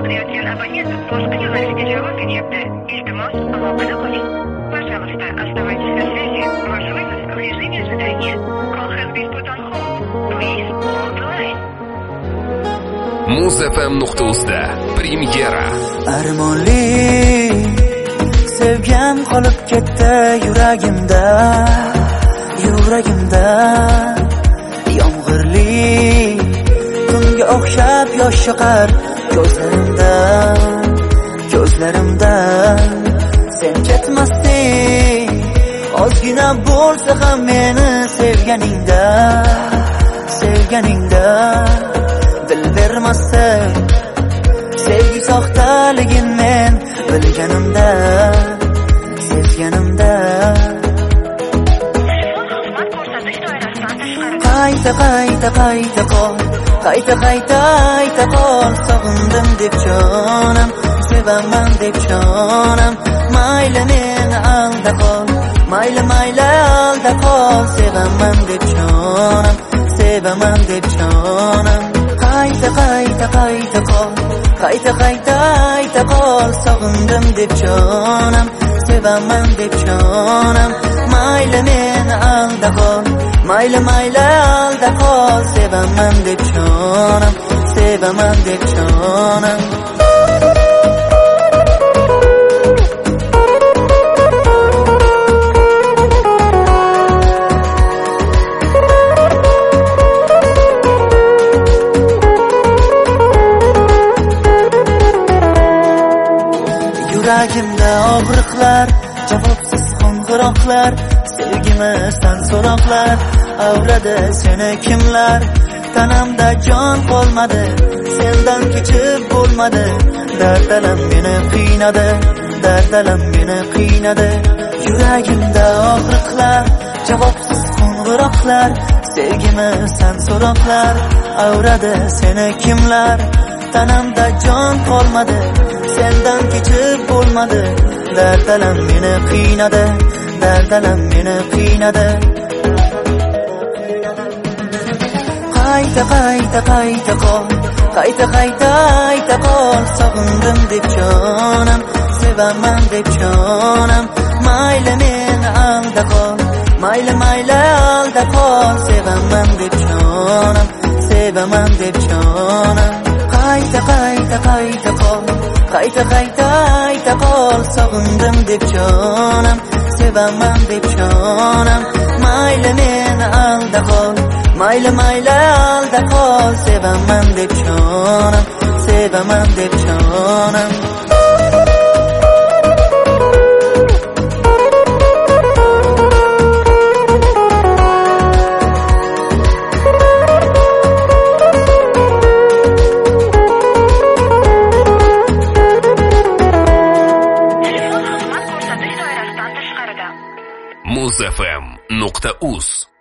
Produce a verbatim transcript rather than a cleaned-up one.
qilayotgan abonent boshqa yo'nalishga javob beryapti. Iltimos, aloqada qoling. Пожалуйста, оставайтесь на связи. Ваш вызов в режиме ожидания. Call has been put on hold. Please hold the line. Muzafam nuqta uzda premyera. Armonli sevgan qolib ketdi yuragimda, yuragimda. Yomg'irli tunga o'xshab yosh chiqar ko'zlarimdan, ko'zlarimdan. Sen ketmasding, ozgina bo'lsa ham meni sevganingda, sevganingda. Dil bermasdan sevgi soxtaligin men bilganimda, sezganimda. Qayta qayta qayta qol, qayta qayta qayta qol. Sog'indim deb jonim, sevaman deb jonim. Mayli meni alda qol, mayli mayli alda qol. Sevaman deb jonim, sevaman deb jonim. Qayta qayta qayta qol, qayta qayta qayta qol. Sog'indim deb jonim, sevaman deb jonim. Mayli meni alda qol, mayli mayli alda qol. Sevaman deb jonim, sevaman deb jonim. Yuragimda og'riqlar, javobsiz qo'ng'iroqlar. Sevgimizdan so'roqlar, avradi seni kimlar? Tanamda jon qolmadi, sendan kechib bo'lmadi. Dardalam meni qiynadi, dardalam meni qiynadi. Yuragimda og'riqlar, javobsiz qo'ng'iroqlar. Sevgimizdan so'roqlar, avradi seni kimlar? Tanamda jon qolmadi, sendan kechib bo'lmadi. Dardalam meni qiynadi, dardalam meni qiynadi. Qayta qayta qayta qol, qayta qayta qayta qol. Sog'indim deb jonim, sevaman deb jonim. Mayli meni alda qol, mayli mayli alda qol. Sevaman deb jonim, sevaman deb jonim. Qayta qayta qayta qol, qayta qayta qayta qol. Sog'indim deb jonim, sevaman deb jonim. Mayli meni alda qol, mayli mayli alda qol. Sevaman deb jonim, sevaman deb jonim. Muzafam nuqta uz